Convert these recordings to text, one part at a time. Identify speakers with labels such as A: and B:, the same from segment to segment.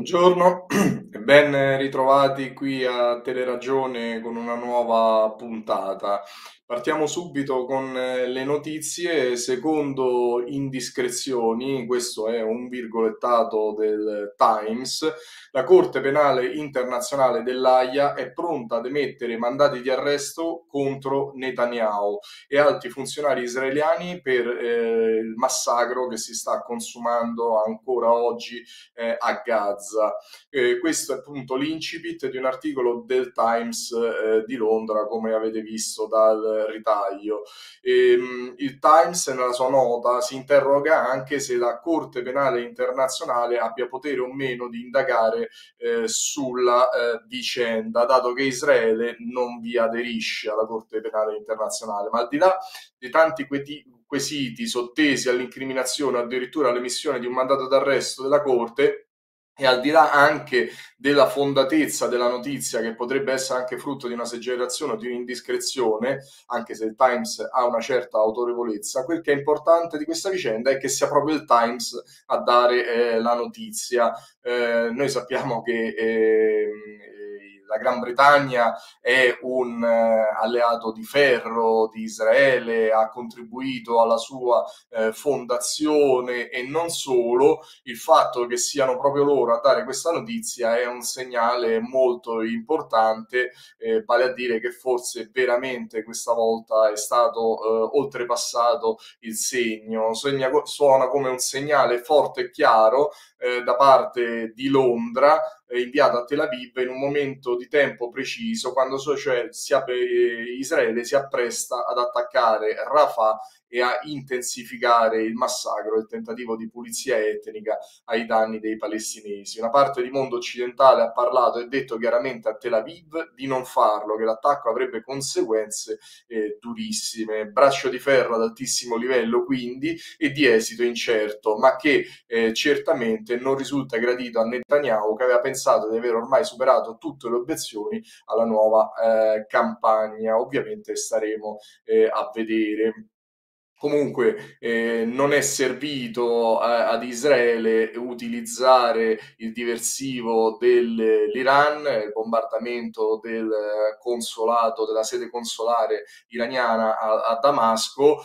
A: Buongiorno e ben ritrovati qui a Teleragione con una nuova puntata. Partiamo subito con le notizie. Secondo indiscrezioni, questo è un virgolettato del Times, la Corte Penale Internazionale dell'Aia è pronta ad emettere mandati di arresto contro Netanyahu e altri funzionari israeliani per il massacro che si sta consumando ancora oggi a Gaza. Questo è appunto l'incipit di un articolo del Times di Londra, come avete visto dal ritaglio. Il Times nella sua nota si interroga anche se la Corte Penale Internazionale abbia potere o meno di indagare sulla vicenda, dato che Israele non vi aderisce alla Corte Penale Internazionale. Ma al di là di tanti quesiti sottesi all'incriminazione, addirittura all'emissione di un mandato d'arresto della Corte, e al di là anche della fondatezza della notizia, che potrebbe essere anche frutto di una esagerazione o di un'indiscrezione, anche se il Times ha una certa autorevolezza, quel che è importante di questa vicenda è che sia proprio il Times a dare la notizia. Noi sappiamo che la Gran Bretagna è un alleato di ferro di Israele, ha contribuito alla sua fondazione e non solo. Il fatto che siano proprio loro a dare questa notizia è un segnale molto importante, vale a dire che forse veramente questa volta è stato oltrepassato il segno. Suona come un segnale forte e chiaro da parte di Londra, inviato a Tel Aviv in un momento di tempo preciso, quando cioè Israele si appresta ad attaccare Rafah e a intensificare il massacro, il tentativo di pulizia etnica ai danni dei palestinesi. Una parte del mondo occidentale ha parlato e detto chiaramente a Tel Aviv di non farlo, che l'attacco avrebbe conseguenze durissime. Braccio di ferro ad altissimo livello quindi e di esito incerto, ma che certamente non risulta gradito a Netanyahu, che aveva pensato di aver ormai superato tutte le obiezioni alla nuova campagna. Ovviamente staremo a vedere. Comunque non è servito ad Israele utilizzare il diversivo dell'Iran, il bombardamento del consolato, della sede consolare iraniana a Damasco.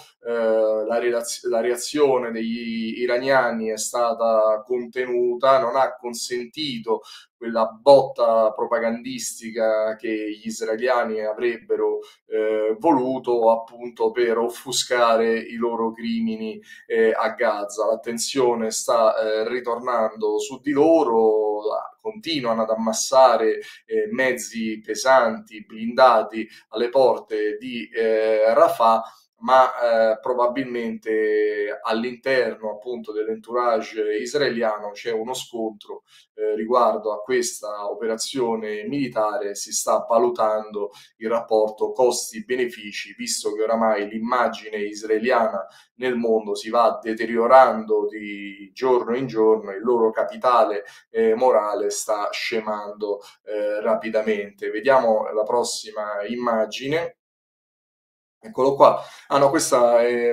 A: La reazione degli iraniani è stata contenuta, non ha consentito quella botta propagandistica che gli israeliani avrebbero voluto appunto per offuscare i loro crimini a Gaza. L'attenzione sta ritornando su di loro, continuano ad ammassare mezzi pesanti, blindati alle porte di Rafah, ma probabilmente all'interno appunto dell'entourage israeliano c'è uno scontro riguardo a questa operazione militare. Si sta valutando il rapporto costi-benefici, visto che oramai l'immagine israeliana nel mondo si va deteriorando di giorno in giorno, il loro capitale morale sta scemando rapidamente. Vediamo la prossima immagine. Eccolo qua. Ah no, questa è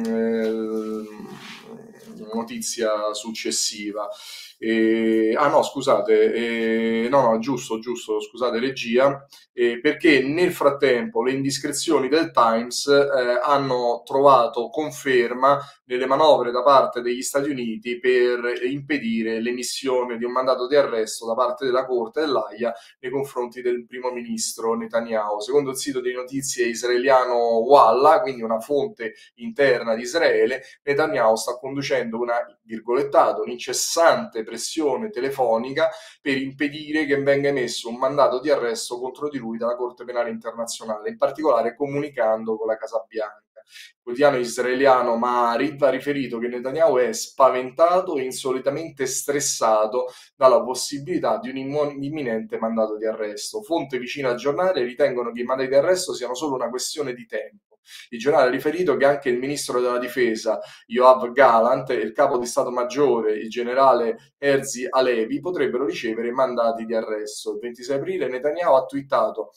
A: notizia successiva. Ah no, scusate, no, giusto, giusto, scusate regia, perché nel frattempo le indiscrezioni del Times hanno trovato conferma nelle manovre da parte degli Stati Uniti per impedire l'emissione di un mandato di arresto da parte della Corte dell'Aia nei confronti del primo ministro Netanyahu. Secondo il sito di notizie israeliano Walla, quindi una fonte interna di Israele, Netanyahu sta conducendo una virgolettato, un'incessante pressione telefonica per impedire che venga emesso un mandato di arresto contro di lui dalla Corte Penale Internazionale, in particolare comunicando con la Casa Bianca. Il quotidiano israeliano Ma'ariv ha riferito che Netanyahu è spaventato e insolitamente stressato dalla possibilità di un imminente mandato di arresto. Fonte vicina al giornale ritengono che i mandati di arresto siano solo una questione di tempo. Il giornale ha riferito che anche il ministro della difesa Yoav Gallant e il capo di Stato Maggiore, il generale Herzi Halevi, potrebbero ricevere mandati di arresto. Il 26 aprile Netanyahu ha twittato: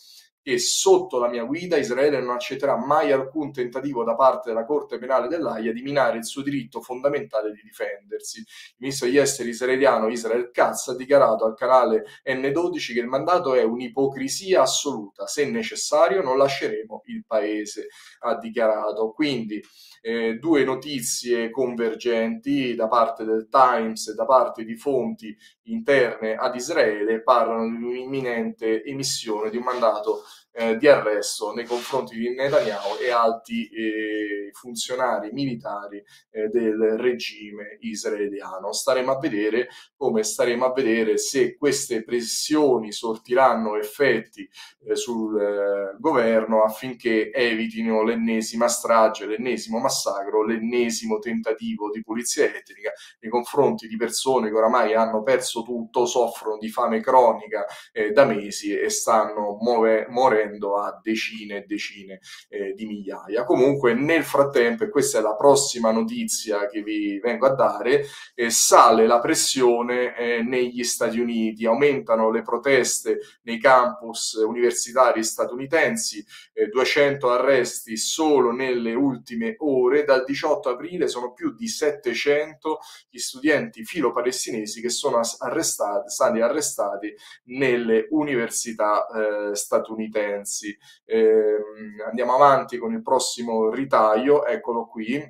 A: che sotto la mia guida Israele non accetterà mai alcun tentativo da parte della Corte Penale dell'Aia di minare il suo diritto fondamentale di difendersi. Il ministro degli esteri israeliano Israel Katz ha dichiarato al canale N12 che il mandato è un'ipocrisia assoluta, se necessario non lasceremo il paese, ha dichiarato. Quindi due notizie convergenti da parte del Times e da parte di fonti interne ad Israele parlano di un'imminente emissione di un mandato di arresto nei confronti di Netanyahu e alti funzionari militari del regime israeliano. Staremo a vedere come staremo a vedere se queste pressioni sortiranno effetti sul governo affinché evitino l'ennesima strage, l'ennesimo massacro, l'ennesimo tentativo di pulizia etnica nei confronti di persone che oramai hanno perso tutto, soffrono di fame cronica da mesi e stanno morendo a decine e decine di migliaia. Comunque nel frattempo, e questa è la prossima notizia che vi vengo a dare, sale la pressione negli Stati Uniti, aumentano le proteste nei campus universitari statunitensi, 200 arresti solo nelle ultime ore, dal 18 aprile sono più di 700 gli studenti filo-palestinesi che sono stati arrestati nelle università statunitensi. Andiamo avanti con il prossimo ritaglio, eccolo qui.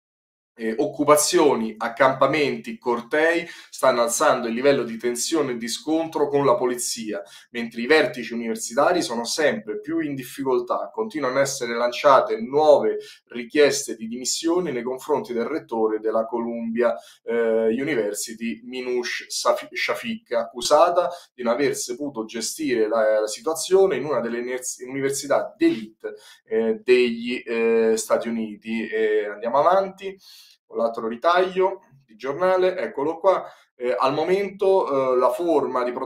A: Occupazioni, accampamenti, cortei stanno alzando il livello di tensione e di scontro con la polizia, mentre i vertici universitari sono sempre più in difficoltà. Continuano ad essere lanciate nuove richieste di dimissioni nei confronti del rettore della Columbia University, Minouche Shafik, accusata di non aver saputo gestire la situazione in una delle università d'élite degli Stati Uniti. Andiamo avanti con l'altro ritaglio di giornale, eccolo qua. Al momento le forme di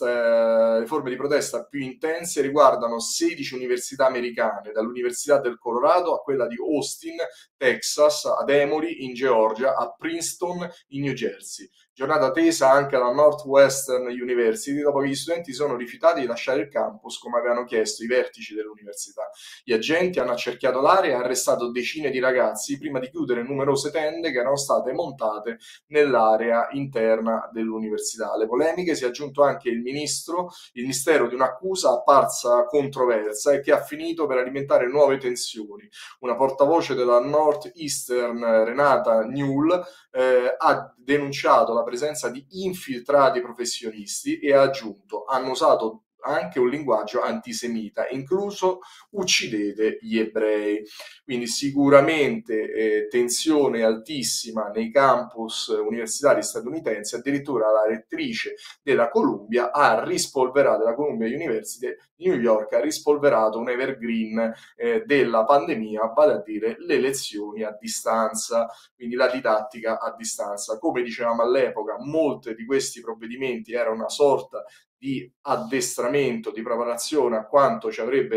A: protesta più intense riguardano 16 università americane, dall'Università del Colorado a quella di Austin, Texas, ad Emory in Georgia, a Princeton in New Jersey. Giornata tesa anche alla Northwestern University dopo che gli studenti sono rifiutati di lasciare il campus come avevano chiesto i vertici dell'università. Gli agenti hanno accerchiato l'area e arrestato decine di ragazzi prima di chiudere numerose tende che erano state montate nell'area interna dell'università. Alle polemiche si è aggiunto anche il mistero di un'accusa apparsa controversa e che ha finito per alimentare nuove tensioni. Una portavoce della Northeastern, Renata Newell, ha denunciato la presenza di infiltrati professionisti e ha aggiunto: hanno usato anche un linguaggio antisemita, incluso uccidete gli ebrei. Quindi sicuramente tensione altissima nei campus universitari statunitensi, addirittura la rettrice della Columbia della Columbia University di New York ha rispolverato un evergreen della pandemia, vale a dire le lezioni a distanza, quindi la didattica a distanza. Come dicevamo all'epoca, molti di questi provvedimenti erano una sorta di addestramento, di preparazione a quanto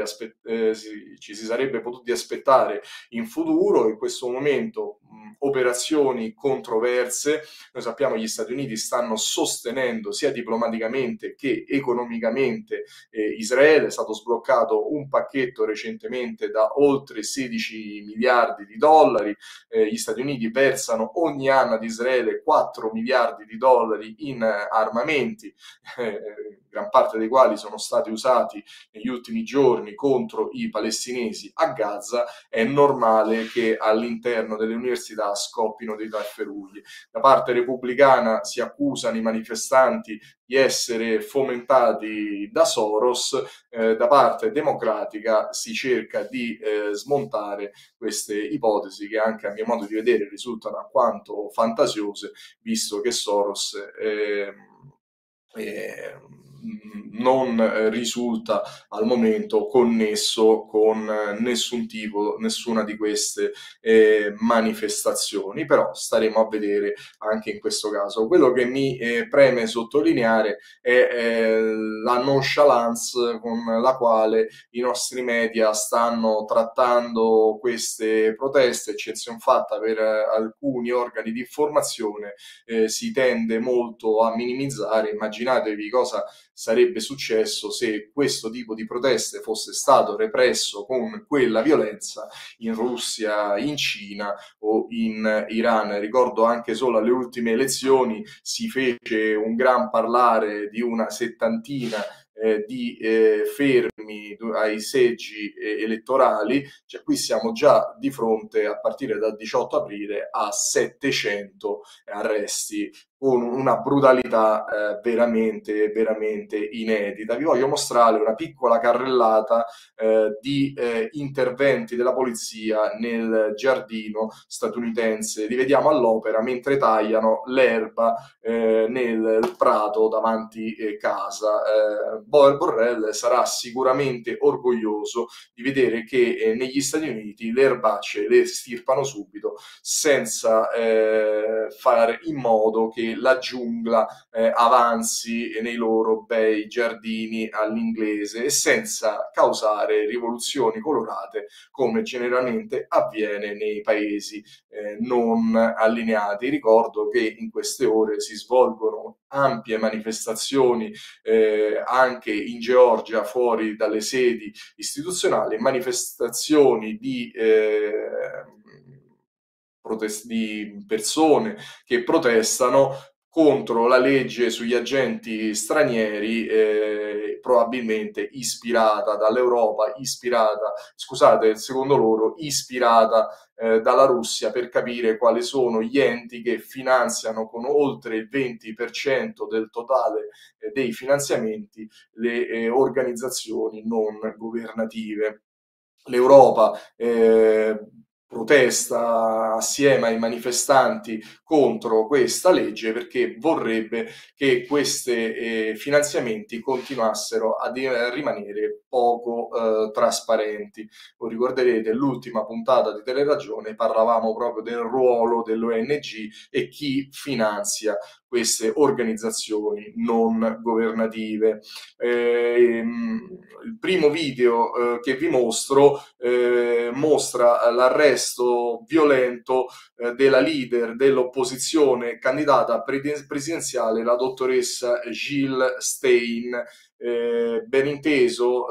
A: ci si sarebbe potuti aspettare in futuro. In questo momento operazioni controverse. Noi sappiamo che gli Stati Uniti stanno sostenendo sia diplomaticamente che economicamente Israele. È stato sbloccato un pacchetto recentemente da oltre 16 miliardi di dollari. Gli Stati Uniti versano ogni anno ad Israele 4 miliardi di dollari in armamenti, gran parte dei quali sono stati usati negli ultimi giorni contro i palestinesi a Gaza. È normale che all'interno delle università scoppino dei tafferugli. Da parte repubblicana si accusano i manifestanti di essere fomentati da Soros, da parte democratica si cerca di smontare queste ipotesi che anche a mio modo di vedere risultano alquanto fantasiose, visto che Soros non risulta al momento connesso con nessuna di queste manifestazioni, però staremo a vedere anche in questo caso. Quello che mi preme sottolineare è la nonchalance con la quale i nostri media stanno trattando queste proteste, eccezion fatta per alcuni organi di informazione. Si tende molto a minimizzare. Immaginatevi cosa sarebbe successo se questo tipo di proteste fosse stato represso con quella violenza in Russia, in Cina o in Iran. Ricordo anche solo alle ultime elezioni si fece un gran parlare di una settantina di fermi ai seggi elettorali, cioè qui siamo già di fronte, a partire dal 18 aprile, a 700 arresti con una brutalità veramente inedita. Vi voglio mostrare una piccola carrellata di interventi della polizia nel giardino statunitense. Li vediamo all'opera mentre tagliano l'erba nel prato davanti casa. Borrell sarà sicuramente orgoglioso di vedere che negli Stati Uniti le erbacce le stirpano subito senza fare in modo che la giungla avanzi nei loro bei giardini all'inglese e senza causare rivoluzioni colorate come generalmente avviene nei paesi non allineati. Ricordo che in queste ore si svolgono ampie manifestazioni anche in Georgia fuori dalle sedi istituzionali, manifestazioni di persone che protestano contro la legge sugli agenti stranieri, probabilmente ispirata dall'Europa, secondo loro, ispirata dalla Russia, per capire quali sono gli enti che finanziano con oltre il 20% del totale dei finanziamenti le organizzazioni non governative. L'Europa protesta assieme ai manifestanti contro questa legge perché vorrebbe che questi finanziamenti continuassero a rimanere poco trasparenti. Voi ricorderete l'ultima puntata di Teleragione, parlavamo proprio del ruolo dell'ONG e chi finanzia queste organizzazioni non governative. Il primo video che vi mostro mostra l'arresto violento della leader dell'opposizione candidata presidenziale, la dottoressa Jill Stein. Ben inteso,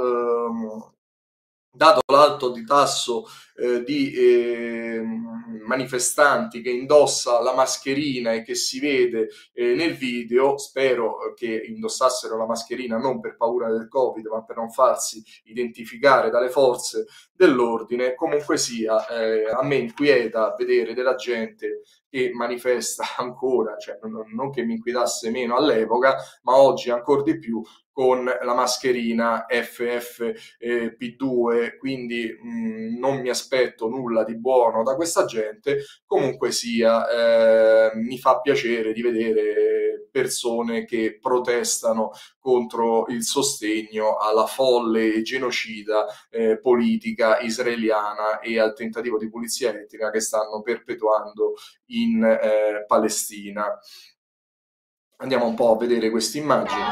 A: dato l'alto di tasso di manifestanti che indossa la mascherina e che si vede nel video, spero che indossassero la mascherina non per paura del Covid, ma per non farsi identificare dalle forze dell'ordine. Comunque sia, a me inquieta vedere della gente che manifesta ancora, cioè non che mi inquietasse meno all'epoca, ma oggi ancora di più, con la mascherina FFP2, quindi non mi aspetto nulla di buono da questa gente. Comunque sia, mi fa piacere di vedere persone che protestano contro il sostegno alla folle e genocida politica israeliana e al tentativo di pulizia etnica che stanno perpetuando in Palestina. Andiamo un po' a vedere queste immagini.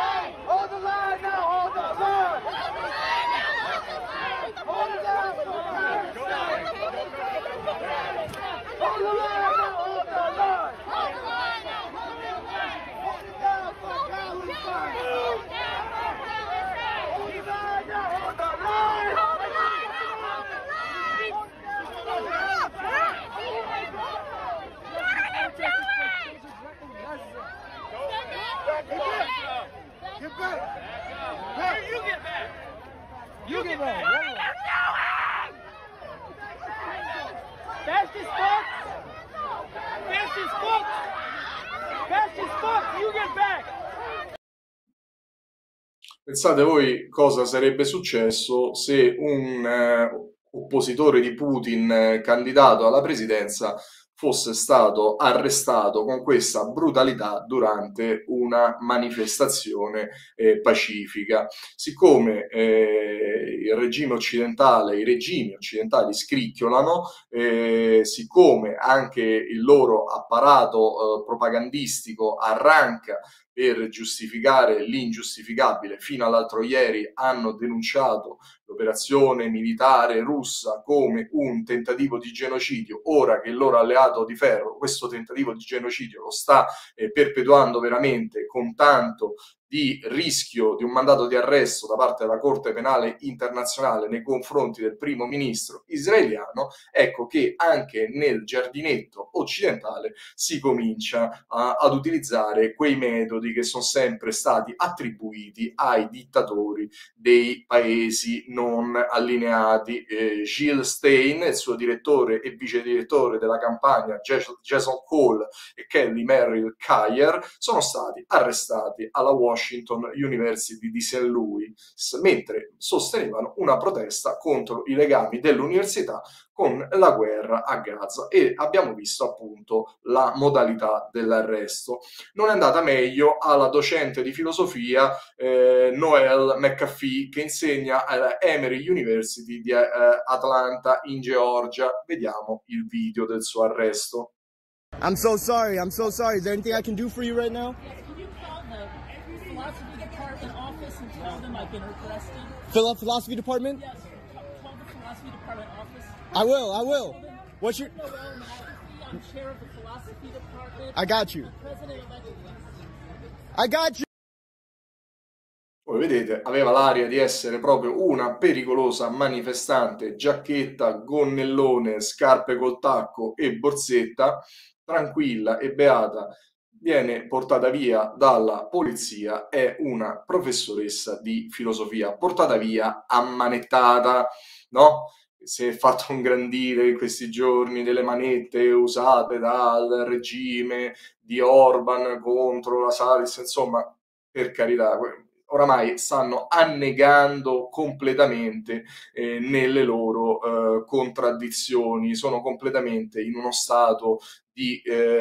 B: Get back! Hey, you get back! You get back! What are you doing? Fastest foot! Fastest foot! Fastest foot! You get back!
A: Pensate voi cosa sarebbe successo se un oppositore di Putin candidato alla presidenza fosse stato arrestato con questa brutalità durante una manifestazione pacifica. Siccome i regimi occidentali scricchiolano, siccome anche il loro apparato propagandistico arranca per giustificare l'ingiustificabile, fino all'altro ieri hanno denunciato l'operazione militare russa come un tentativo di genocidio. Ora che il loro alleato di ferro questo tentativo di genocidio lo sta perpetuando veramente con tanto di rischio di un mandato di arresto da parte della Corte Penale Internazionale nei confronti del primo ministro israeliano, ecco che anche nel giardinetto occidentale si comincia ad utilizzare quei metodi che sono sempre stati attribuiti ai dittatori dei paesi non allineati. Gilles Stein, il suo direttore e vice direttore della campagna, Jason Cole e Kelly Merrill Kyer, sono stati arrestati alla Washington University di St. Louis mentre sostenevano una protesta contro i legami dell'università con la guerra a Gaza, e abbiamo visto appunto la modalità dell'arresto. Non è andata meglio alla docente di filosofia Noel McAfee, che insegna alla Emory University di Atlanta in Georgia. Vediamo il video del suo arresto.
C: I'm so sorry. I'm so sorry. Is there anything I can do for you right now?
D: Yes, can you call the philosophy department office and tell them I've been requested?
C: Philosophy department?
D: Yes, call the philosophy department office.
C: I will. What's your...
D: Noel McAfee, I'm chair of the philosophy department.
C: I got you.
D: President-elect.
C: I got you.
A: Voi vedete, aveva l'aria di essere proprio una pericolosa manifestante, giacchetta, gonnellone, scarpe col tacco e borsetta, tranquilla e beata, viene portata via dalla polizia, è una professoressa di filosofia, portata via ammanettata, no? Si è fatto un grandire in questi giorni delle manette usate dal regime di Orban contro la Salis, insomma, per carità, oramai stanno annegando completamente nelle loro contraddizioni, sono completamente in uno stato di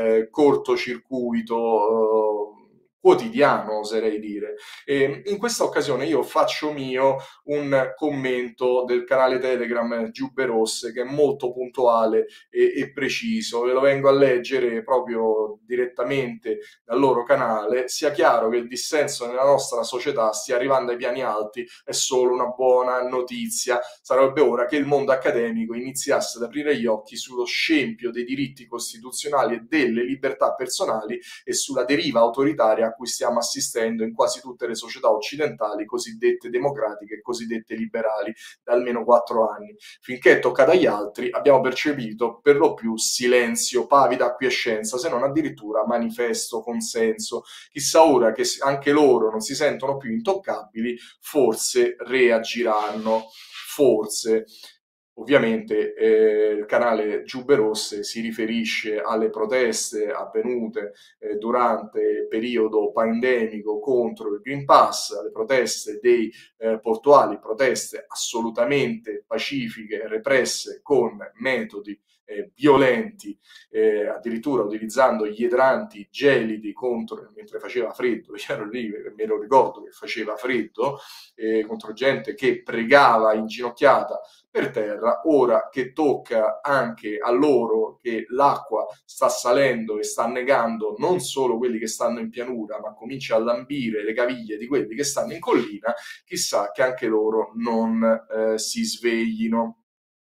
A: cortocircuito quotidiano, oserei dire. In questa occasione io faccio mio un commento del canale Telegram Giubbe Rosse, che è molto puntuale e preciso, ve lo vengo a leggere proprio direttamente dal loro canale. Sia chiaro che il dissenso nella nostra società stia arrivando ai piani alti è solo una buona notizia. Sarebbe ora che il mondo accademico iniziasse ad aprire gli occhi sullo scempio dei diritti costituzionali e delle libertà personali e sulla deriva autoritaria a cui stiamo assistendo in quasi tutte le società occidentali cosiddette democratiche e cosiddette liberali da almeno 4 anni. Finché è toccata agli altri abbiamo percepito per lo più silenzio, pavida acquiescenza, se non addirittura manifesto consenso. Chissà ora che anche loro non si sentono più intoccabili, forse reagiranno, forse. Ovviamente il canale Giubbe Rosse si riferisce alle proteste avvenute durante il periodo pandemico contro il Green Pass, alle proteste dei portuali, proteste assolutamente pacifiche, represse con metodi violenti, addirittura utilizzando gli idranti gelidi contro, mentre faceva freddo, ero lì, me lo ricordo che faceva freddo, contro gente che pregava inginocchiata per terra. Ora che tocca anche a loro, che l'acqua sta salendo e sta annegando non solo quelli che stanno in pianura, ma comincia a lambire le caviglie di quelli che stanno in collina, chissà che anche loro non si sveglino.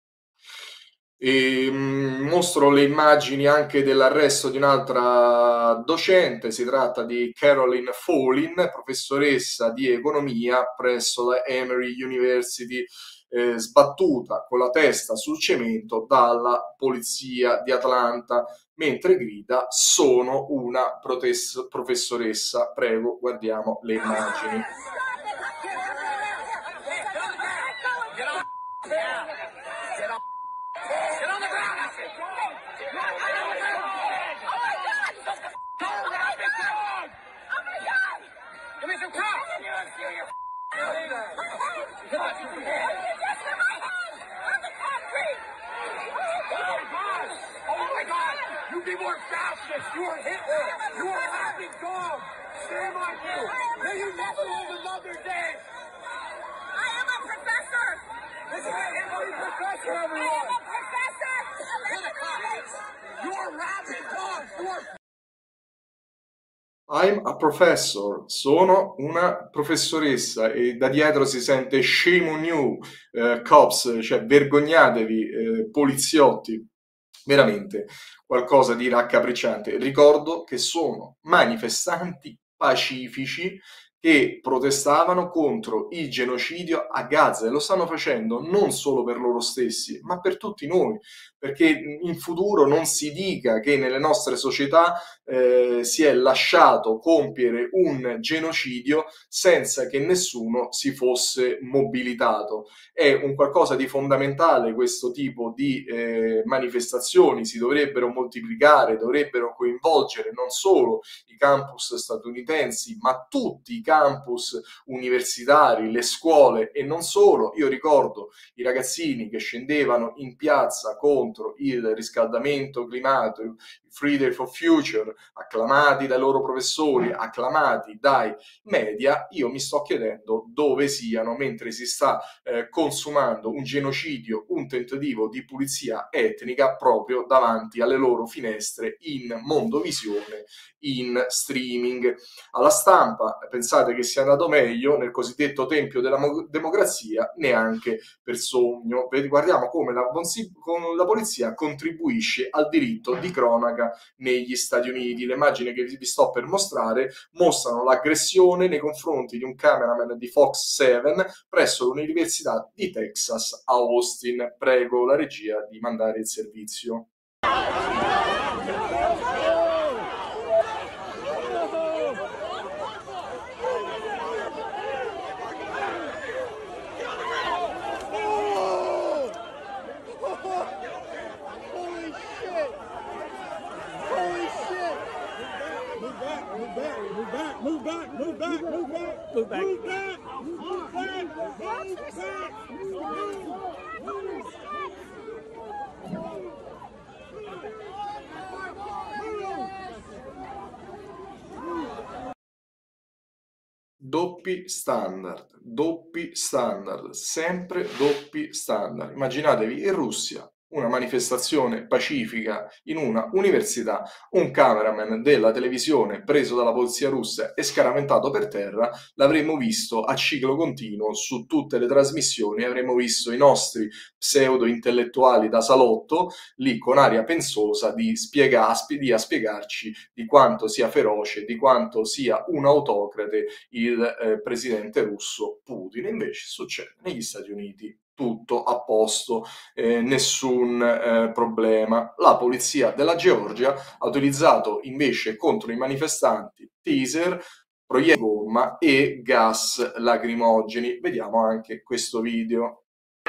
A: Mostro le immagini anche dell'arresto di un'altra docente. Si tratta di Caroline Folin, professoressa di economia presso la Emory University, sbattuta con la testa sul cemento dalla polizia di Atlanta mentre grida: sono una professoressa. Prego, guardiamo le immagini.
B: You people are fascists. You are Hitler. You are rabid dogs. Shame on you. May you never live another day.
E: I am a professor.
B: This is an Emory professor, everyone.
E: I am a professor.
B: You are rabid dogs. You are
A: I'm a professor, sono una professoressa, e da dietro si sente shame on you, cops, cioè vergognatevi, poliziotti. Veramente qualcosa di raccapricciante. Ricordo che sono manifestanti pacifici che protestavano contro il genocidio a Gaza, e lo stanno facendo non solo per loro stessi, ma per tutti noi, perché in futuro non si dica che nelle nostre società si è lasciato compiere un genocidio senza che nessuno si fosse mobilitato. È un qualcosa di fondamentale questo tipo di manifestazioni, si dovrebbero moltiplicare, dovrebbero coinvolgere non solo i campus statunitensi, ma tutti i campus universitari, le scuole e non solo. Io ricordo i ragazzini che scendevano in piazza contro il riscaldamento climatico, Friday for Future, acclamati dai loro professori, acclamati dai media. Io mi sto chiedendo dove siano mentre si sta consumando un genocidio, un tentativo di pulizia etnica proprio davanti alle loro finestre in mondovisione, in streaming. Alla stampa pensate che sia andato meglio, nel cosiddetto tempio della democrazia neanche per sogno. Guardiamo come la polizia contribuisce al diritto di cronaca negli Stati Uniti. Le immagini che vi sto per mostrare mostrano l'aggressione nei confronti di un cameraman di Fox 7 presso l'Università di Texas a Austin. Prego la regia di mandare il servizio.
C: Move back.
A: Doppi standard, sempre doppi standard. Immaginatevi in Russia una manifestazione pacifica in una università, un cameraman della televisione preso dalla polizia russa e scaraventato per terra, l'avremmo visto a ciclo continuo su tutte le trasmissioni, avremmo visto i nostri pseudo intellettuali da salotto lì con aria pensosa a spiegarci di quanto sia feroce, di quanto sia un autocrate il presidente russo Putin. Invece succede negli Stati Uniti tutto a posto, nessun problema. La polizia della Georgia ha utilizzato invece contro i manifestanti taser, proiettili di gomma e gas lacrimogeni. Vediamo anche questo video.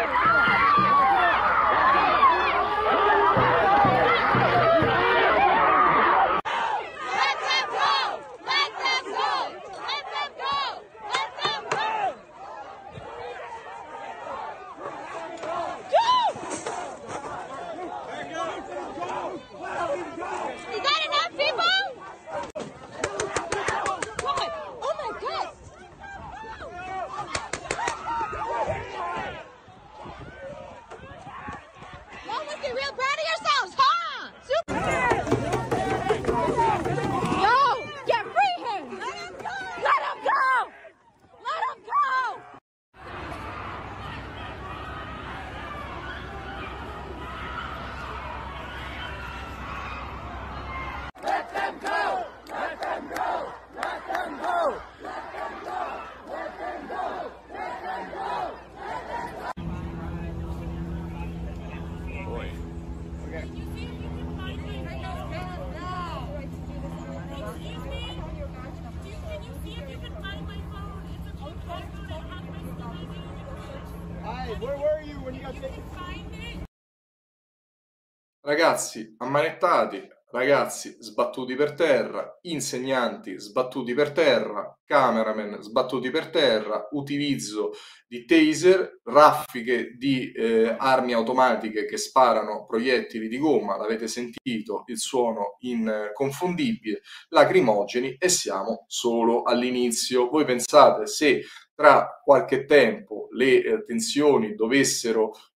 A: Ragazzi ammanettati, ragazzi sbattuti per terra, insegnanti sbattuti per terra, cameraman sbattuti per terra, utilizzo di taser, raffiche di armi automatiche che sparano proiettili di gomma, l'avete sentito, il suono inconfondibile, lacrimogeni, e siamo solo all'inizio. Voi pensate se tra qualche tempo le tensioni dovessero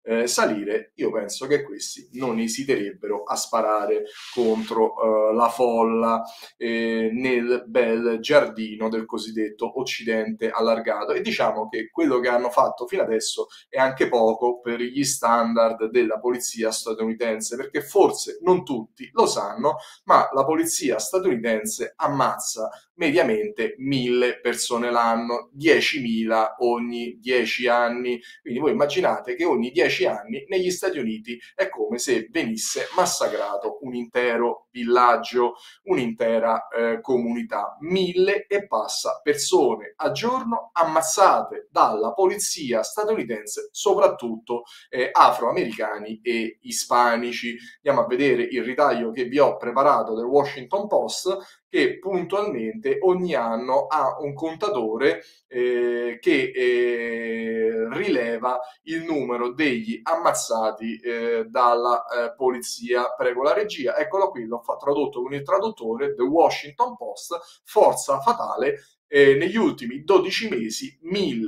A: salire, io penso che questi non esiterebbero a sparare contro la folla nel bel giardino del cosiddetto Occidente allargato. E diciamo che quello che hanno fatto fino adesso è anche poco per gli standard della polizia statunitense, perché forse non tutti lo sanno, ma la polizia statunitense ammazza mediamente 1000 persone l'anno, 10.000 ogni 10 anni. Quindi voi immaginate che ogni 10 anni negli Stati Uniti è come se venisse massacrato un intero villaggio, un'intera comunità. 1000 e passa persone al giorno ammazzate dalla polizia statunitense, soprattutto afroamericani e ispanici. Andiamo a vedere il ritaglio che vi ho preparato del Washington Post, che puntualmente ogni anno ha un contatore che rileva il numero degli ammazzati dalla polizia. Prego la regia, eccolo qui, l'ho tradotto con il traduttore. The Washington Post, forza fatale. Negli ultimi 12 mesi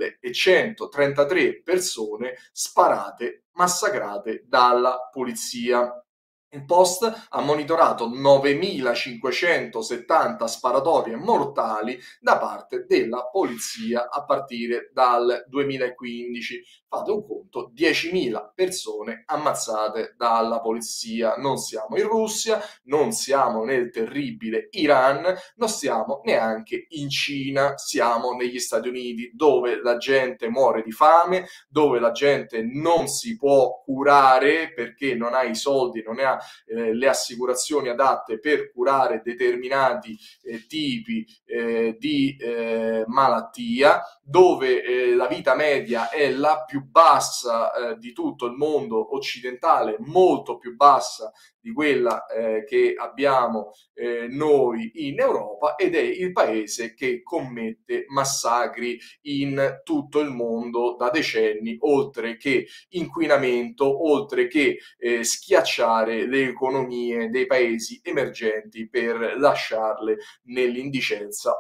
A: 1133 persone sparate, massacrate dalla polizia. Il Post ha monitorato 9.570 sparatorie mortali da parte della polizia a partire dal 2015. Fate un conto, 10.000 persone ammazzate dalla polizia. Non siamo in Russia, non siamo nel terribile Iran, non siamo neanche in Cina, siamo negli Stati Uniti, dove la gente muore di fame, dove la gente non si può curare perché non ha i soldi, non ha le assicurazioni adatte per curare determinati tipi di malattia, dove la vita media è la più bassa di tutto il mondo occidentale, molto più bassa di quella che abbiamo noi in Europa, ed è il paese che commette massacri in tutto il mondo da decenni, oltre che inquinamento, oltre che schiacciare le economie dei paesi emergenti per lasciarle nell'indigenza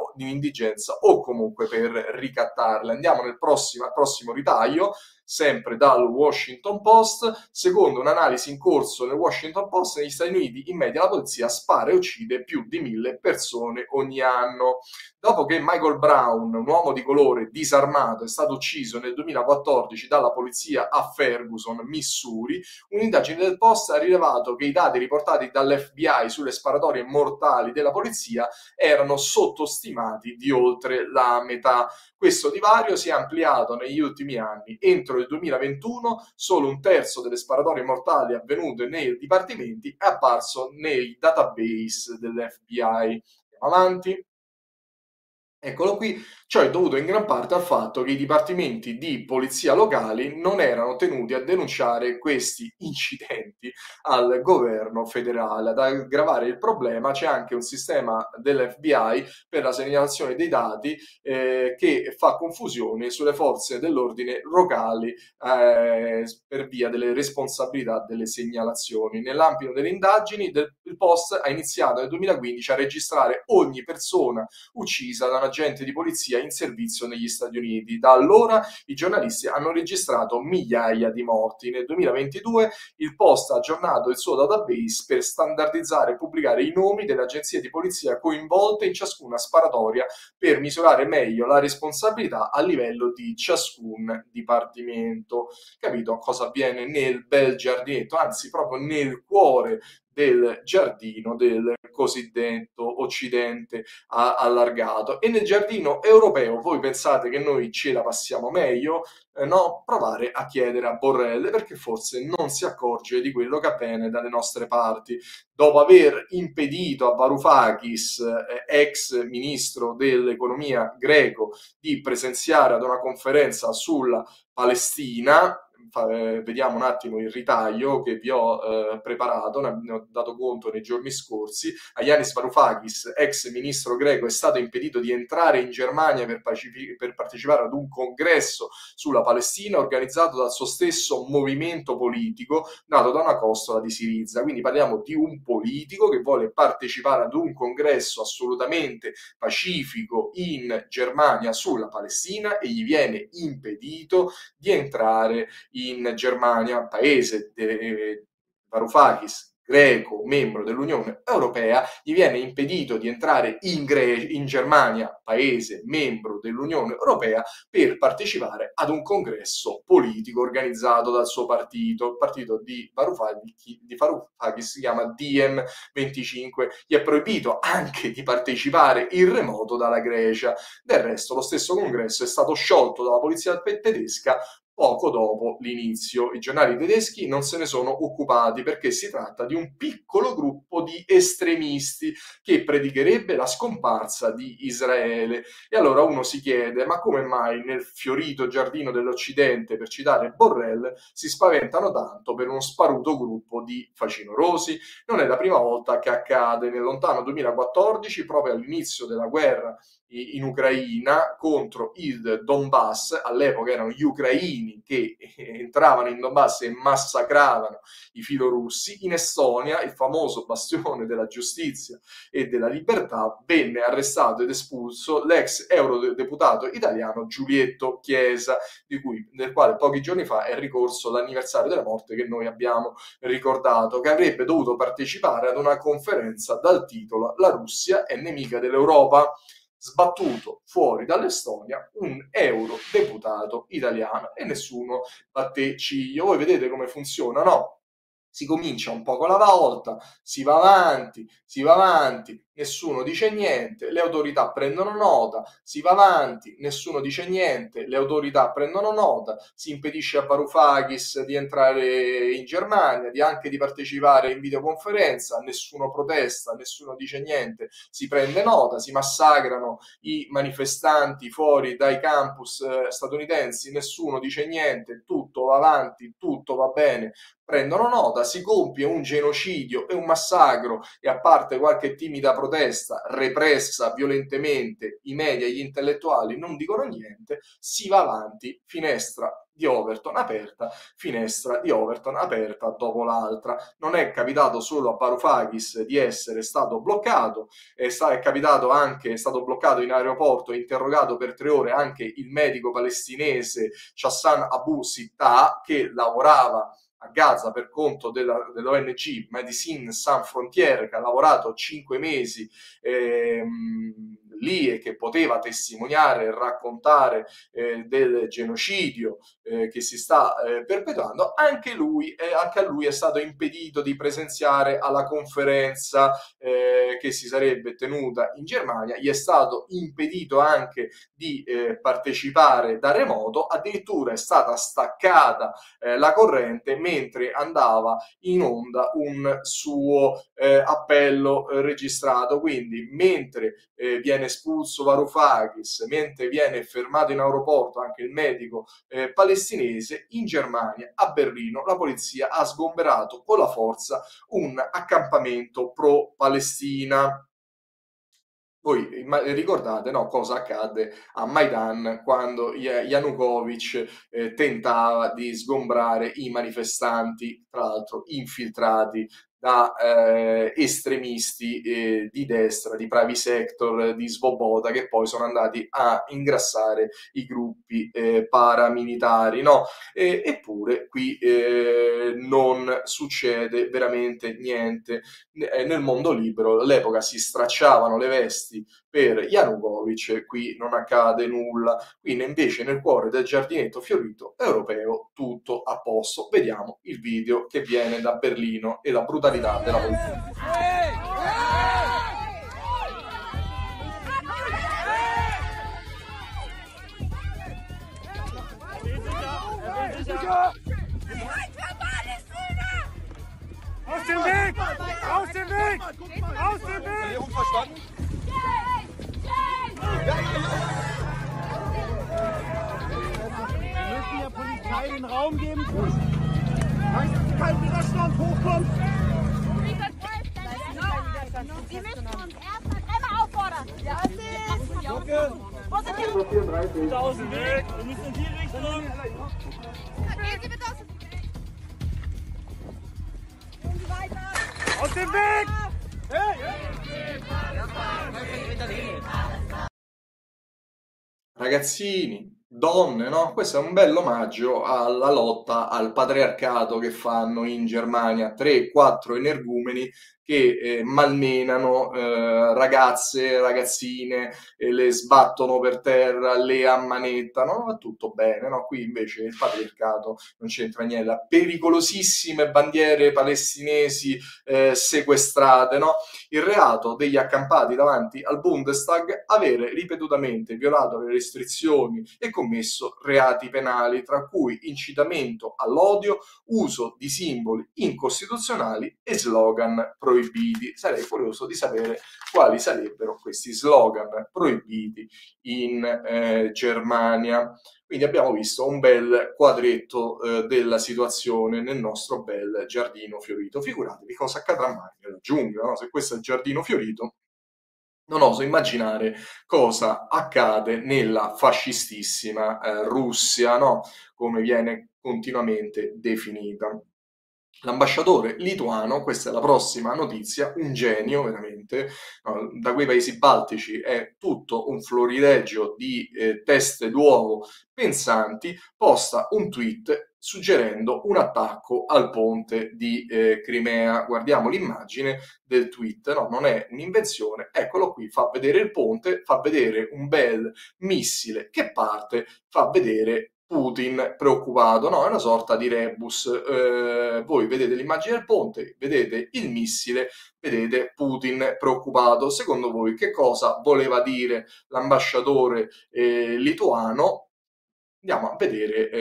A: o comunque per ricattarle. Andiamo al prossimo ritaglio, sempre dal Washington Post. Secondo un'analisi in corso nel Washington Post, negli Stati Uniti in media la polizia spara e uccide più di 1000 persone ogni anno. Dopo che Michael Brown, un uomo di colore disarmato, è stato ucciso nel 2014 dalla polizia a Ferguson, Missouri, un'indagine del Post ha rilevato che i dati riportati dall'FBI sulle sparatorie mortali della polizia erano sottostimati di oltre la metà. Questo divario si è ampliato negli ultimi anni. Entro il 2021 solo un terzo delle sparatorie mortali avvenute nei dipartimenti è apparso nei database dell'FBI. Andiamo avanti. Eccolo qui, ciò è dovuto in gran parte al fatto che i dipartimenti di polizia locali non erano tenuti a denunciare questi incidenti al governo federale. Ad aggravare il problema c'è anche un sistema dell'FBI per la segnalazione dei dati che fa confusione sulle forze dell'ordine locali per via delle responsabilità delle segnalazioni. Nell'ambito delle indagini, il Post ha iniziato nel 2015 a registrare ogni persona uccisa da un agente di polizia in servizio negli Stati Uniti. Da allora i giornalisti hanno registrato migliaia di morti. Nel 2022 il Post ha aggiornato il suo database per standardizzare e pubblicare i nomi delle agenzie di polizia coinvolte in ciascuna sparatoria per misurare meglio la responsabilità a livello di ciascun dipartimento. Capito cosa avviene nel bel giardinetto, anzi proprio nel cuore del giardino del cosiddetto Occidente allargato. E nel giardino europeo voi pensate che noi ce la passiamo meglio? No? Provare a chiedere a Borrell, perché forse non si accorge di quello che avviene dalle nostre parti. Dopo aver impedito a Varoufakis, ex ministro dell'economia greco, di presenziare ad una conferenza sulla Palestina, vediamo un attimo il ritaglio che vi ho preparato, ne ho dato conto nei giorni scorsi. A Yanis Varoufakis, ex ministro greco, è stato impedito di entrare in Germania per partecipare ad un congresso sulla Palestina organizzato dal suo stesso movimento politico nato da una costola di Siriza. Quindi parliamo di un politico che vuole partecipare ad un congresso assolutamente pacifico in Germania sulla Palestina e gli viene impedito di entrare in Germania, paese Varoufakis, greco, membro dell'Unione Europea, gli viene impedito di entrare in Germania, paese membro dell'Unione Europea, per partecipare ad un congresso politico organizzato dal suo partito. Il partito di Varoufakis si chiama Diem25, gli è proibito anche di partecipare in remoto dalla Grecia. Del resto, lo stesso congresso è stato sciolto dalla polizia tedesca poco dopo l'inizio. I giornali tedeschi non se ne sono occupati perché si tratta di un piccolo gruppo di estremisti che predicherebbe la scomparsa di Israele. E allora uno si chiede: ma come mai nel fiorito giardino dell'Occidente, per citare Borrell, si spaventano tanto per uno sparuto gruppo di facinorosi? Non è la prima volta che accade. Nel lontano 2014, proprio all'inizio della guerra in Ucraina contro il Donbass, all'epoca erano gli ucraini che entravano in Donbass e massacravano i filorussi. In Estonia, il famoso bastione della giustizia e della libertà, venne arrestato ed espulso l'ex eurodeputato italiano Giulietto Chiesa, del quale pochi giorni fa è ricorso l'anniversario della morte che noi abbiamo ricordato, che avrebbe dovuto partecipare ad una conferenza dal titolo "La Russia è nemica dell'Europa". Sbattuto fuori dall'Estonia un eurodeputato italiano e nessuno batte ciglio. Voi vedete come funziona, no? Si comincia un poco alla volta, si va avanti, nessuno dice niente, le autorità prendono nota, si va avanti, nessuno dice niente, le autorità prendono nota, si impedisce a Varoufakis di entrare in Germania, anche di partecipare in videoconferenza, nessuno protesta, nessuno dice niente, si prende nota, si massacrano i manifestanti fuori dai campus statunitensi, nessuno dice niente, tutto va avanti, tutto va bene, prendono nota, si compie un genocidio e un massacro e, a parte qualche timida protesta repressa violentemente, i media e gli intellettuali non dicono niente, si va avanti, finestra di Overton aperta dopo l'altra. Non è capitato solo a Varoufakis di essere stato bloccato, è stato bloccato in aeroporto e interrogato per 3 ore anche il medico palestinese Hassan Abu Sittah, che lavorava a Gaza per conto dell'ONG Médecins Sans Frontières, che ha lavorato 5 mesi lì e che poteva testimoniare e raccontare del genocidio che si sta perpetuando. Anche a lui è stato impedito di presenziare alla conferenza che si sarebbe tenuta in Germania, gli è stato impedito anche di partecipare da remoto, addirittura è stata staccata la corrente mentre andava in onda un suo appello registrato. Quindi mentre viene espulso Varoufakis, mentre viene fermato in aeroporto anche il medico palestinese, in Germania, a Berlino, la polizia ha sgomberato con la forza un accampamento pro-Palestina. Voi ricordate, no, cosa accadde a Maidan quando Yanukovych tentava di sgombrare i manifestanti, tra l'altro infiltrati da estremisti di destra, di Pravi Sector, di Svoboda, che poi sono andati a ingrassare i gruppi paramilitari, no? Eppure qui non succede veramente niente. Nel mondo libero all'epoca si stracciavano le vesti per Yanukovych, qui non accade nulla. Qui invece nel cuore del giardinetto fiorito europeo tutto a posto. Vediamo il video che viene da Berlino e la brutalità della polizia.
B: Aus dem Weg! Aus dem Weg! Aus dem Weg! Verstanden? Wir müssen der Polizei den Raum geben. Weißt du, kein Widerstand hochkommt?
E: Wir müssen uns erstmal dreimal auffordern. Ja, das ist.
B: Okay.
E: Wo sind die?
B: Aus dem Weg! Wir müssen in die Richtung!
E: Gehen Sie bitte aus dem Weg! Gehen Sie weiter!
B: Aus dem Weg! Hey!
A: Ragazzini, donne, no? Questo è un bel omaggio alla lotta al patriarcato che fanno in Germania 3-4 energumeni che malmenano ragazze, ragazzine, le sbattono per terra, le ammanettano, va tutto bene, no? Qui invece il patriarcato non c'entra niente. Pericolosissime bandiere palestinesi sequestrate, no? Il reato degli accampati davanti al Bundestag, avere ripetutamente violato le restrizioni e commesso reati penali, tra cui incitamento all'odio, uso di simboli incostituzionali e slogan proibiti. Sarei curioso di sapere quali sarebbero questi slogan proibiti in Germania. Quindi abbiamo visto un bel quadretto della situazione nel nostro bel giardino fiorito. Figuratevi cosa accadrà mai nella giungla, no? Se questo è il giardino fiorito, non oso immaginare cosa accade nella fascistissima Russia, no? Come viene continuamente definita. L'ambasciatore lituano, questa è la prossima notizia, un genio veramente, da quei paesi baltici è tutto un florileggio di teste d'uovo pensanti, posta un tweet suggerendo un attacco al ponte di Crimea. Guardiamo l'immagine del tweet, no, non è un'invenzione, eccolo qui, fa vedere il ponte, fa vedere un bel missile che parte, fa vedere Putin preoccupato, no? È una sorta di rebus. Voi vedete l'immagine del ponte, vedete il missile, vedete Putin preoccupato. Secondo voi che cosa voleva dire l'ambasciatore lituano? Andiamo a vedere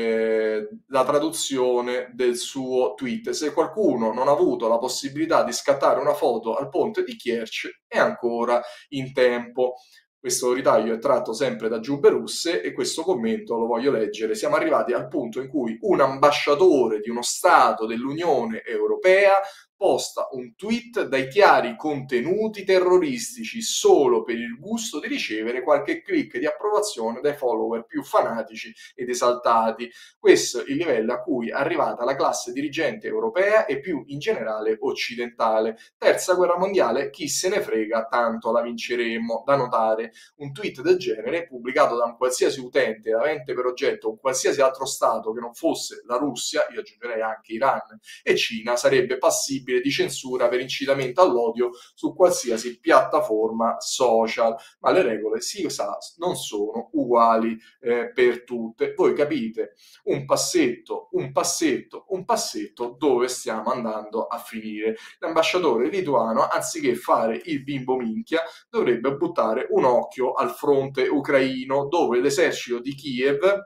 A: la traduzione del suo tweet. Se qualcuno non ha avuto la possibilità di scattare una foto al ponte di Kerch, è ancora in tempo. Questo ritaglio è tratto sempre da Giubbe Russe e questo commento lo voglio leggere. Siamo arrivati al punto in cui un ambasciatore di uno Stato dell'Unione Europea posta un tweet dai chiari contenuti terroristici solo per il gusto di ricevere qualche click di approvazione dai follower più fanatici ed esaltati. Questo è il livello a cui è arrivata la classe dirigente europea e più in generale occidentale. Terza guerra mondiale, chi se ne frega, tanto la vinceremo. Da notare, un tweet del genere pubblicato da un qualsiasi utente avente per oggetto un qualsiasi altro Stato che non fosse la Russia, io aggiungerei anche Iran e Cina, sarebbe passibile di censura per incitamento all'odio su qualsiasi piattaforma social, ma le regole si sa non sono uguali per tutte. Voi capite un passetto, un passetto, un passetto dove stiamo andando a finire. L'ambasciatore lituano, anziché fare il bimbo minchia, dovrebbe buttare un occhio al fronte ucraino, dove l'esercito di Kiev,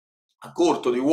A: a corto di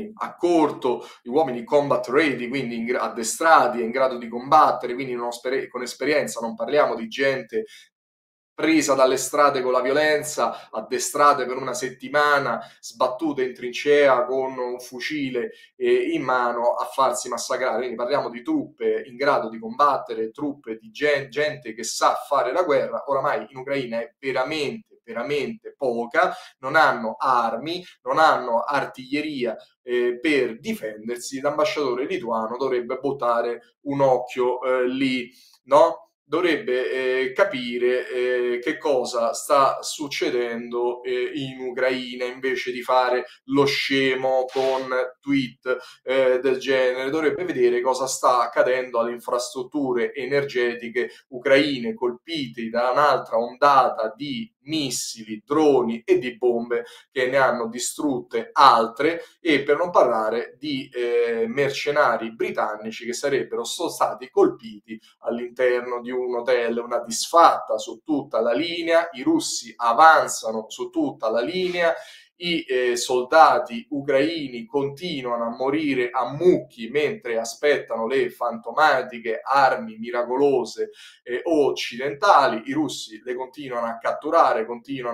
A: uomini combat ready, quindi addestrati e in grado di combattere, quindi con esperienza, non parliamo di gente presa dalle strade con la violenza, addestrate per una settimana, sbattute in trincea con un fucile in mano a farsi massacrare. Quindi parliamo di truppe in grado di combattere, truppe di gente che sa fare la guerra. Oramai in Ucraina è veramente poca, non hanno armi, non hanno artiglieria per difendersi. L'ambasciatore lituano dovrebbe buttare un occhio lì, no? Dovrebbe capire che cosa sta succedendo in Ucraina invece di fare lo scemo con tweet del genere. Dovrebbe vedere cosa sta accadendo alle infrastrutture energetiche ucraine colpite da un'altra ondata di missili, droni e di bombe che ne hanno distrutte altre, e per non parlare di mercenari britannici che sarebbero stati colpiti all'interno di un hotel. Una disfatta su tutta la linea, i russi avanzano su tutta la linea, i soldati ucraini continuano a morire a mucchi mentre aspettano le fantomatiche armi miracolose occidentali. I russi le continuano a catturare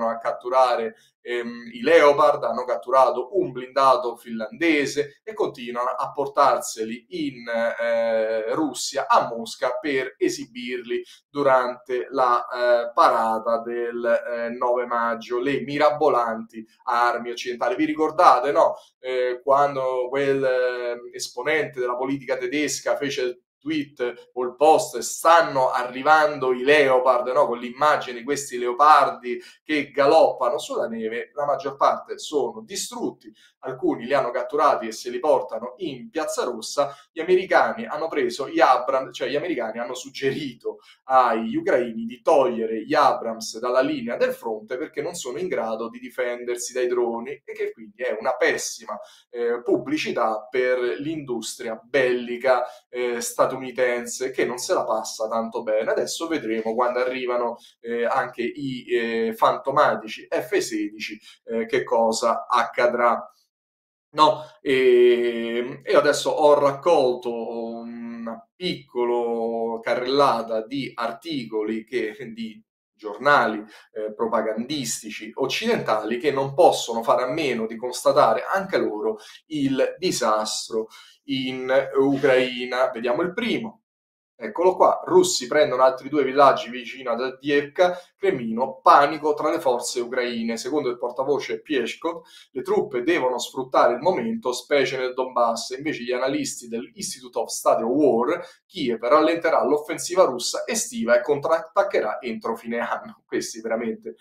A: i Leopard, hanno catturato un blindato finlandese e continuano a portarseli in Russia, a Mosca, per esibirli durante la parata del 9 maggio, le mirabolanti armi occidentali. Vi ricordate, no? Quando quel esponente della politica tedesca fece tweet o il post, stanno arrivando i Leopard, no? Con l'immagine di questi leopardi che galoppano sulla neve, la maggior parte sono distrutti, alcuni li hanno catturati e se li portano in Piazza Rossa. Gli americani hanno preso gli Abrams, cioè gli americani hanno suggerito agli ucraini di togliere gli Abrams dalla linea del fronte perché non sono in grado di difendersi dai droni, e che quindi è una pessima pubblicità per l'industria bellica statunitense, che non se la passa tanto bene. Adesso vedremo quando arrivano anche i fantomatici F-16 che cosa accadrà. No, e adesso ho raccolto una piccola carrellata di articoli di giornali propagandistici occidentali che non possono fare a meno di constatare anche loro il disastro in Ucraina. Vediamo il primo. Eccolo qua, russi prendono altri 2 villaggi vicino ad Avdiivka, Cremino, panico tra le forze ucraine. Secondo il portavoce Peskov, le truppe devono sfruttare il momento, specie nel Donbass. Invece gli analisti dell'Institute of Study of War, Kiev rallenterà l'offensiva russa estiva e contrattaccherà entro fine anno. Questi veramente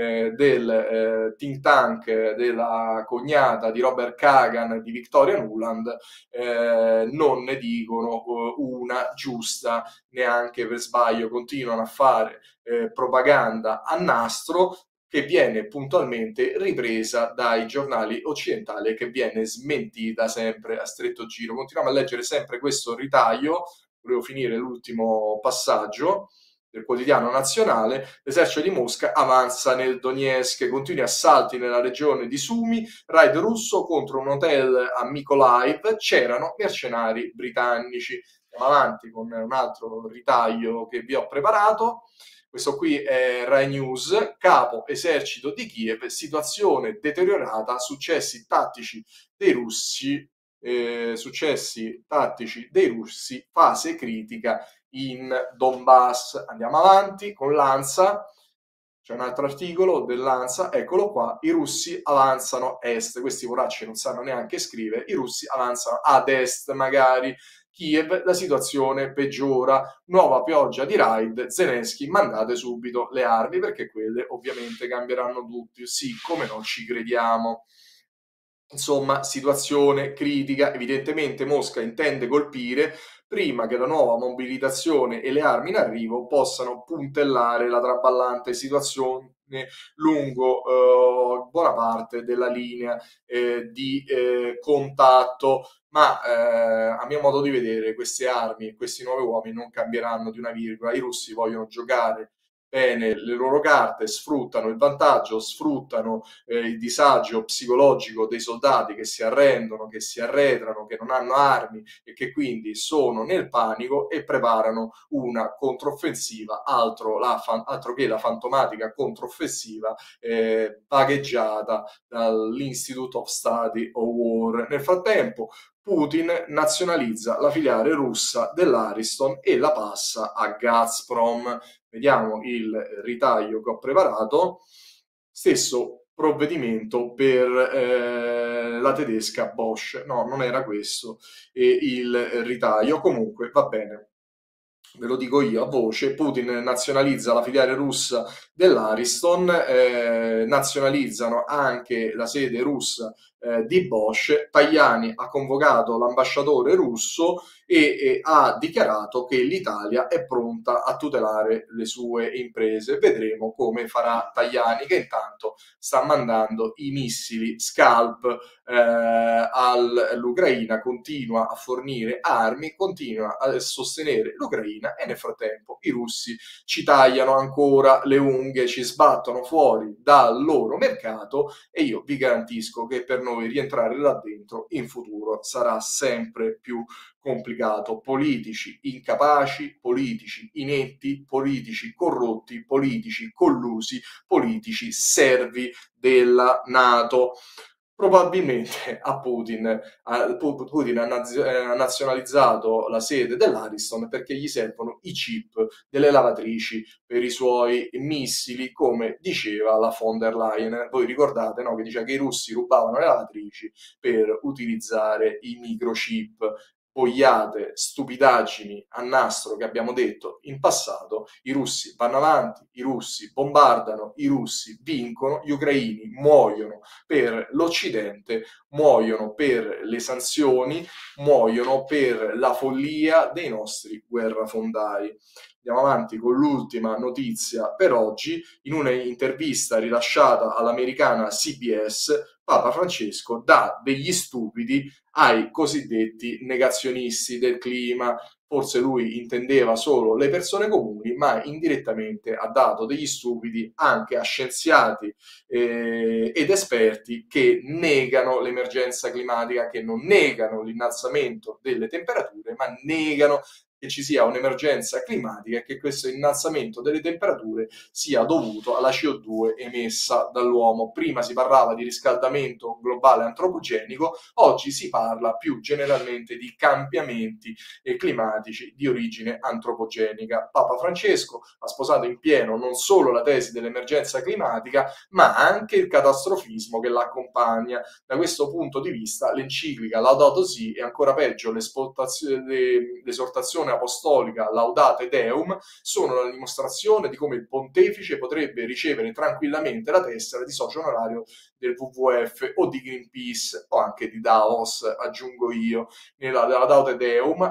A: del think tank della cognata di Robert Kagan, di Victoria Nuland, non ne dicono una giusta neanche per sbaglio. Continuano a fare propaganda a nastro che viene puntualmente ripresa dai giornali occidentali e che viene smentita sempre a stretto giro. Continuiamo a leggere sempre questo ritaglio. Volevo finire l'ultimo passaggio del quotidiano nazionale. L'esercito di Mosca avanza nel Donetsk, continui assalti nella regione di Sumi, raid russo contro un hotel a Mykolaiv, c'erano mercenari britannici. Andiamo avanti con un altro ritaglio che vi ho preparato. Questo qui è Rai News, capo esercito di Kiev, situazione deteriorata, successi tattici dei russi, fase critica in Donbass. Andiamo avanti con l'ANSA. C'è un altro articolo dell'ANSA, eccolo qua, i russi avanzano a est, questi poracci non sanno neanche scrivere, i russi avanzano ad est magari, Kiev, la situazione peggiora, nuova pioggia di raid, Zelensky, mandate subito le armi, perché quelle ovviamente cambieranno tutti, sì, come non ci crediamo. Insomma, situazione critica, evidentemente Mosca intende colpire prima che la nuova mobilitazione e le armi in arrivo possano puntellare la traballante situazione lungo buona parte della linea di contatto. Ma a mio modo di vedere queste armi e questi nuovi uomini non cambieranno di una virgola. I russi vogliono giocare bene le loro carte, sfruttano il vantaggio, sfruttano il disagio psicologico dei soldati che si arrendono, che si arretrano, che non hanno armi e che quindi sono nel panico e preparano una controffensiva, altro che la fantomatica controffensiva vagheggiata dall'Institute of Study of War. Nel frattempo Putin nazionalizza la filiale russa dell'Ariston e la passa a Gazprom. Vediamo il ritaglio che ho preparato. Stesso provvedimento per la tedesca Bosch. No, non era questo il ritaglio. Comunque va bene. Ve lo dico io a voce. Putin nazionalizza la filiale russa dell'Ariston, nazionalizzano anche la sede russa di Bosch. Tajani ha convocato l'ambasciatore russo e ha dichiarato che l'Italia è pronta a tutelare le sue imprese. Vedremo come farà Tajani, che intanto sta mandando i missili Scalp all'Ucraina, continua a fornire armi, continua a sostenere l'Ucraina, e nel frattempo i russi ci tagliano ancora le unghie, ci sbattono fuori dal loro mercato, e io vi garantisco che per noi rientrare là dentro in futuro sarà sempre più complicato. Politici incapaci, politici inetti, politici corrotti, politici collusi, politici servi della NATO. Probabilmente Putin ha nazionalizzato la sede dell'Ariston perché gli servono i chip delle lavatrici per i suoi missili, come diceva la von der Leyen. Voi ricordate, no? Che diceva che i russi rubavano le lavatrici per utilizzare i microchip. boiate, stupidaggini a nastro che abbiamo detto in passato, i russi vanno avanti, i russi bombardano, i russi vincono, gli ucraini muoiono per l'Occidente, muoiono per le sanzioni, muoiono per la follia dei nostri guerrafondai. Andiamo avanti con l'ultima notizia per oggi. In un'intervista rilasciata all'americana CBS, Papa Francesco dà degli stupidi ai cosiddetti negazionisti del clima. Forse lui intendeva solo le persone comuni, ma indirettamente ha dato degli stupidi anche a scienziati ed esperti che negano l'emergenza climatica, che non negano l'innalzamento delle temperature, ma negano che ci sia un'emergenza climatica e che questo innalzamento delle temperature sia dovuto alla CO2 emessa dall'uomo. Prima si parlava di riscaldamento globale antropogenico, oggi si parla più generalmente di cambiamenti climatici di origine antropogenica. Papa Francesco ha sposato in pieno non solo la tesi dell'emergenza climatica, ma anche il catastrofismo che l'accompagna. Da questo punto di vista l'enciclica Laudato Si e ancora peggio l'esortazione apostolica Laudate Deum sono la dimostrazione di come il pontefice potrebbe ricevere tranquillamente la tessera di socio onorario del WWF o di Greenpeace o anche di Davos, aggiungo io. Nella Laudate Deum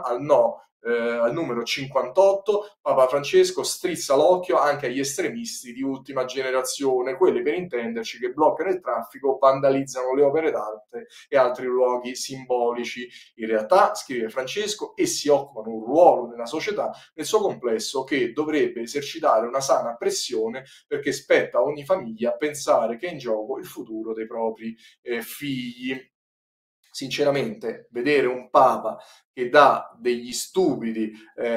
A: al numero 58, Papa Francesco strizza l'occhio anche agli estremisti di ultima generazione, quelli per intenderci che bloccano il traffico, vandalizzano le opere d'arte e altri luoghi simbolici. In realtà, scrive Francesco, essi occupano un ruolo nella società nel suo complesso che dovrebbe esercitare una sana pressione perché spetta a ogni famiglia pensare che è in gioco il futuro dei propri figli. Sinceramente, vedere un Papa che dà degli stupidi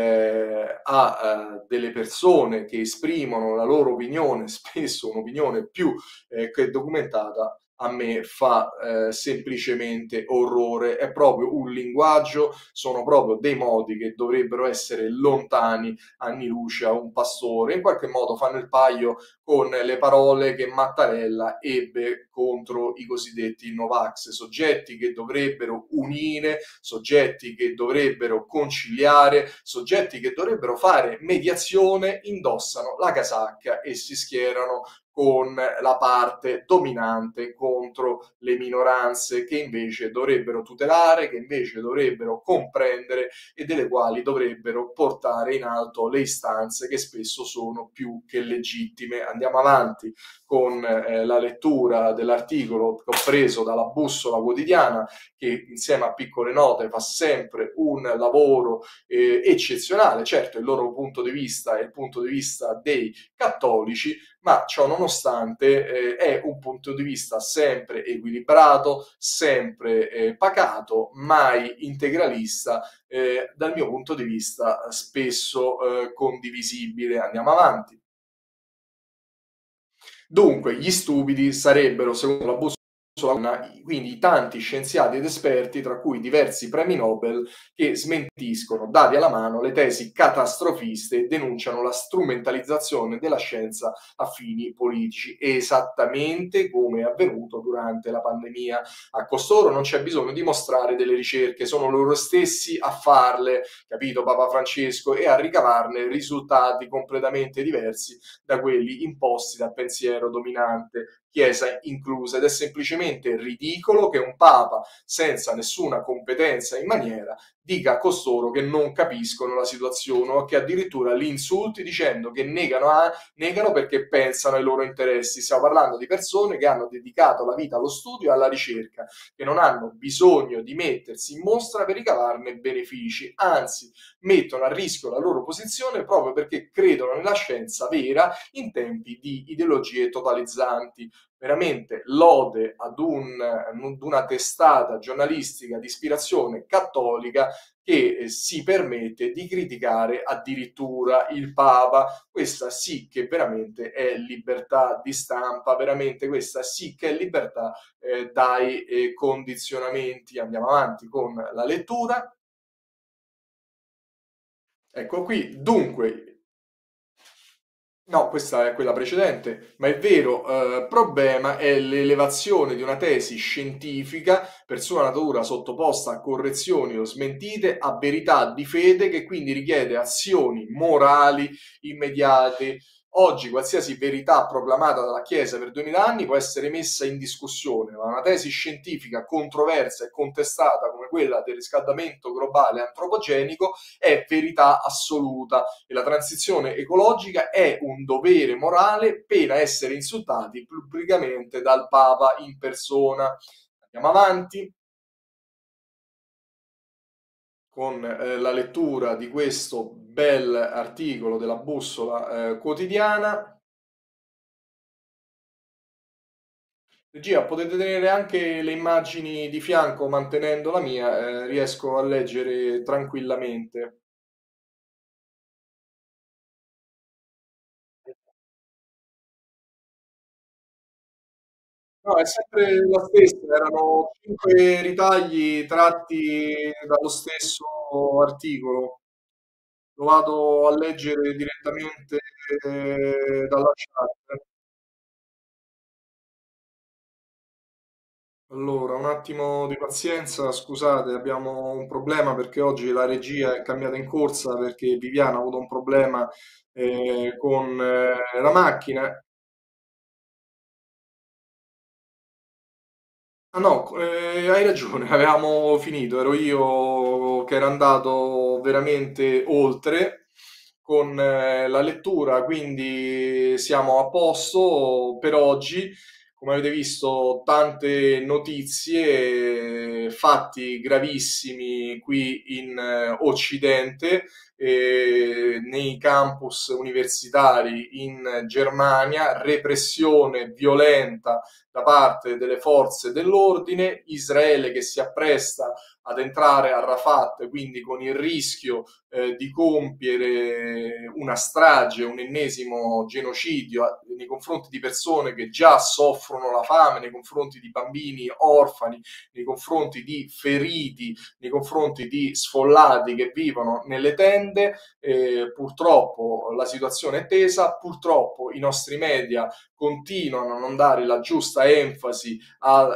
A: a delle persone che esprimono la loro opinione, spesso un'opinione più che documentata, a me fa semplicemente orrore. È proprio un linguaggio, sono proprio dei modi che dovrebbero essere lontani anni luce a un pastore. In qualche modo fanno il paio con le parole che Mattarella ebbe contro i cosiddetti Novax, soggetti che dovrebbero unire, soggetti che dovrebbero conciliare, soggetti che dovrebbero fare mediazione, indossano la casacca e si schierano con la parte dominante contro le minoranze che invece dovrebbero tutelare, che invece dovrebbero comprendere e delle quali dovrebbero portare in alto le istanze che spesso sono più che legittime. Andiamo avanti con la lettura dell'articolo che ho preso dalla Bussola Quotidiana, che insieme a piccole note fa sempre un lavoro eccezionale. Certo, il loro punto di vista è il punto di vista dei cattolici, ma ciò nonostante è un punto di vista sempre equilibrato, sempre pacato, mai integralista, dal mio punto di vista spesso condivisibile. Andiamo avanti. Dunque, gli stupidi sarebbero, secondo la Bussola, quindi tanti scienziati ed esperti, tra cui diversi premi Nobel, che smentiscono, dati alla mano, le tesi catastrofiste e denunciano la strumentalizzazione della scienza a fini politici, esattamente come è avvenuto durante la pandemia. A costoro non c'è bisogno di mostrare delle ricerche, sono loro stessi a farle, capito Papa Francesco, e a ricavarne risultati completamente diversi da quelli imposti dal pensiero dominante, Chiesa inclusa, ed è semplicemente ridicolo che un Papa senza nessuna competenza in maniera dica a costoro che non capiscono la situazione o che addirittura li insulti dicendo che negano perché pensano ai loro interessi. Stiamo parlando di persone che hanno dedicato la vita allo studio e alla ricerca, che non hanno bisogno di mettersi in mostra per ricavarne benefici, anzi mettono a rischio la loro posizione proprio perché credono nella scienza vera in tempi di ideologie totalizzanti. Veramente lode ad una testata giornalistica di ispirazione cattolica che si permette di criticare addirittura il Papa. Questa sì che veramente è libertà di stampa, veramente questa sì che è libertà dai condizionamenti. Andiamo avanti con la lettura. Ecco qui, dunque, No, questa è quella precedente, ma il vero problema è l'elevazione di una tesi scientifica per sua natura sottoposta a correzioni o smentite, a verità di fede che quindi richiede azioni morali immediate. Oggi qualsiasi verità proclamata dalla Chiesa per 2000 anni può essere messa in discussione, ma una tesi scientifica controversa e contestata come quella del riscaldamento globale antropogenico è verità assoluta e la transizione ecologica è un dovere morale pena essere insultati pubblicamente dal Papa in persona. Andiamo avanti con la lettura di questo bel articolo della bussola quotidiana. Regia, potete tenere anche le immagini di fianco mantenendo la mia, riesco a leggere tranquillamente. No, è sempre la stessa, erano 5 ritagli tratti dallo stesso articolo. Lo vado a leggere direttamente dalla chat. Allora, un attimo di pazienza, scusate, abbiamo un problema perché oggi la regia è cambiata in corsa perché Viviana ha avuto un problema con la macchina. Ah no, hai ragione, avevamo finito, ero io che ero andato veramente oltre con la lettura, quindi siamo a posto per oggi. Come avete visto, tante notizie, fatti gravissimi qui in Occidente, nei campus universitari in Germania, repressione violenta da parte delle forze dell'ordine, Israele che si appresta ad entrare a Rafat, quindi con il rischio di compiere una strage, un ennesimo genocidio nei confronti di persone che già soffrono la fame, nei confronti di bambini orfani, nei confronti di feriti, nei confronti di sfollati che vivono nelle tende. Purtroppo la situazione è tesa, purtroppo i nostri media continuano a non dare la giusta enfasi a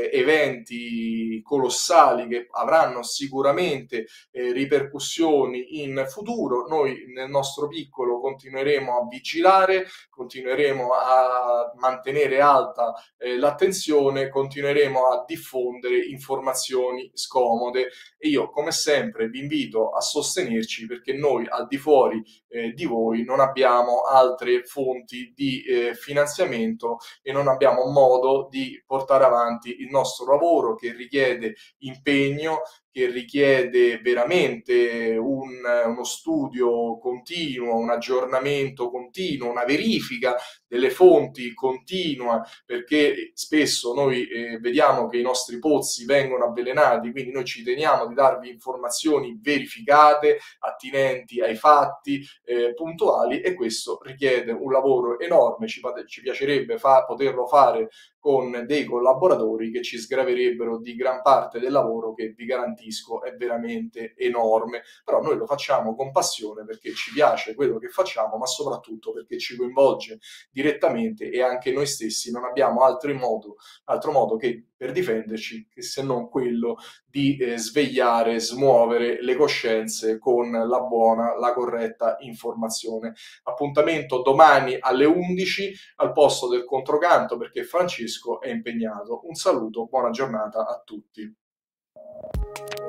A: eventi colossali che avranno sicuramente ripercussioni in futuro. Noi nel nostro piccolo continueremo a vigilare, continueremo a mantenere alta l'attenzione, continueremo a diffondere informazioni scomode e io come sempre vi invito a sostenerci perché noi al di fuori di voi non abbiamo altre fonti di finanziamento e non abbiamo modo di portare avanti il nostro lavoro che richiede impegno, che richiede veramente uno studio continuo, un aggiornamento continuo, una verifica delle fonti continua, perché spesso noi vediamo che i nostri pozzi vengono avvelenati, quindi noi ci teniamo di darvi informazioni verificate, attinenti ai fatti, puntuali e questo richiede un lavoro enorme, ci piacerebbe poterlo fare con dei collaboratori che ci sgraverebbero di gran parte del lavoro che vi garantisco è veramente enorme, però noi lo facciamo con passione perché ci piace quello che facciamo, ma soprattutto perché ci coinvolge direttamente e anche noi stessi non abbiamo altro modo che per difenderci che se non quello di svegliare, smuovere le coscienze con la buona, la corretta informazione. Appuntamento domani alle 11 al posto del controcanto perché Francesco è impegnato. Un saluto, buona giornata a tutti.